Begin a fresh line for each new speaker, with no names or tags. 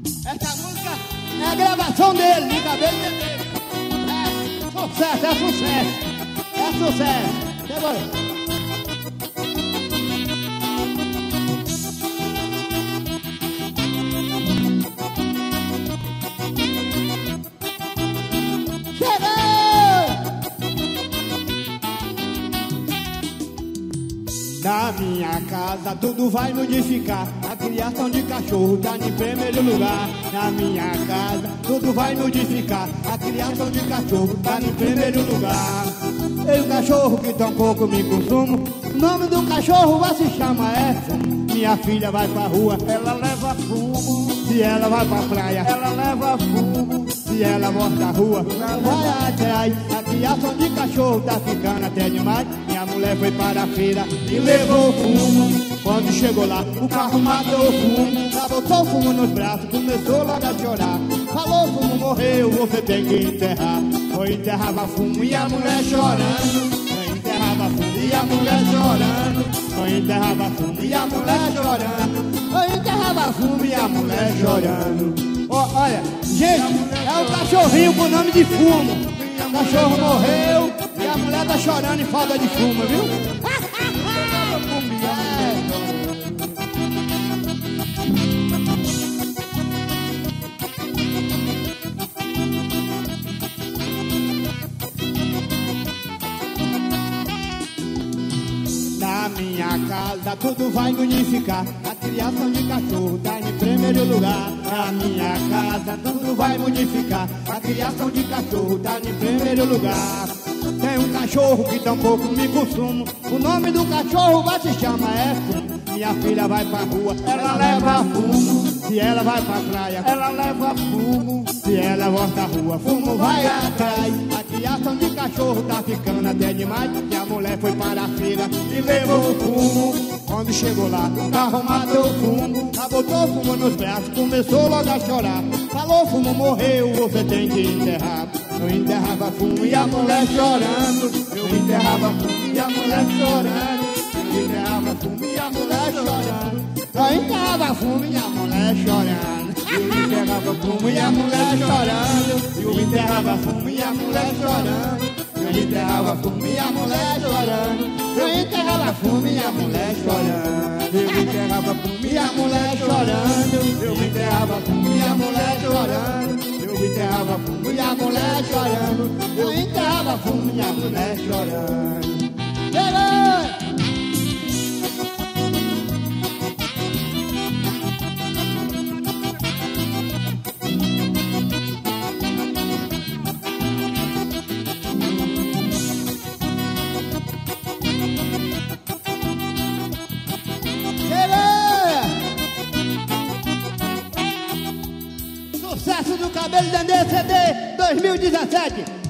Essa música é a gravação dele, de cabelo dele. É sucesso, é sucesso. É sucesso. Chegou. Na minha casa tudo vai modificar. A criação de cachorro tá em primeiro lugar. Na minha casa tudo vai modificar. A criação de cachorro tá em primeiro lugar. Eu cachorro que tão pouco me consumo. O nome do cachorro vai se chama fumo. Minha filha vai pra rua, ela leva fumo. Se ela vai pra praia, ela leva fumo. Se ela volta à rua, vai atrás. A criação de cachorro tá ficando até demais. Minha mulher foi para a feira e levou fumo. Quando chegou lá, o carro matou o fumo. Já botou fumo nos braços, começou logo a chorar. Falou, fumo morreu, você tem que enterrar. Foi enterrava fumo e a mulher chorando. Foi enterrava fumo e a mulher chorando. Foi enterrava fumo e a mulher chorando. Foi enterrava fumo e a mulher chorando. Olha, gente, é um cachorrinho com o nome de fumo. O cachorro morreu e a mulher tá chorando em falta de fumo, viu? Na minha casa tudo vai unificar. A criação de cachorro tá em primeiro lugar. Na minha casa tudo vai modificar. A criação de cachorro tá em primeiro lugar. Tem um cachorro que tão pouco me consumo. O nome do cachorro vai se chama fumo. Minha filha vai pra rua, ela leva fumo. Se ela vai pra praia, ela leva fumo. Se ela volta à rua, fumo vai atrás. A criação de cachorro tá ficando até demais. E a mulher foi para a feira e levou fumo. Quando chegou lá, o carro matou o fumo. Já botou fumo nos braços, começou logo a chorar. Falou, fumo morreu, você tem que enterrar. Eu enterrava fumo e a mulher chorando. Eu enterrava fumo e a mulher chorando. Eu enterrava fumo e a mulher chorando. Eu enterrava fumo e a mulher chorando. Eu enterrava fumo e a mulher chorando. Eu enterrava fumo e a mulher chorando. Eu enterrava fumo e a mulher chorando. Eu enterrava fumo e a mulher chorando. Eu enterrava fumo e a mulher chorando. Eu enterrava fumo e a mulher chorando. Eu enterrava fumo e a mulher chorando. Eu enterrava fumo e a mulher chorando. Sucesso do Cabelo Dendê CD 2017.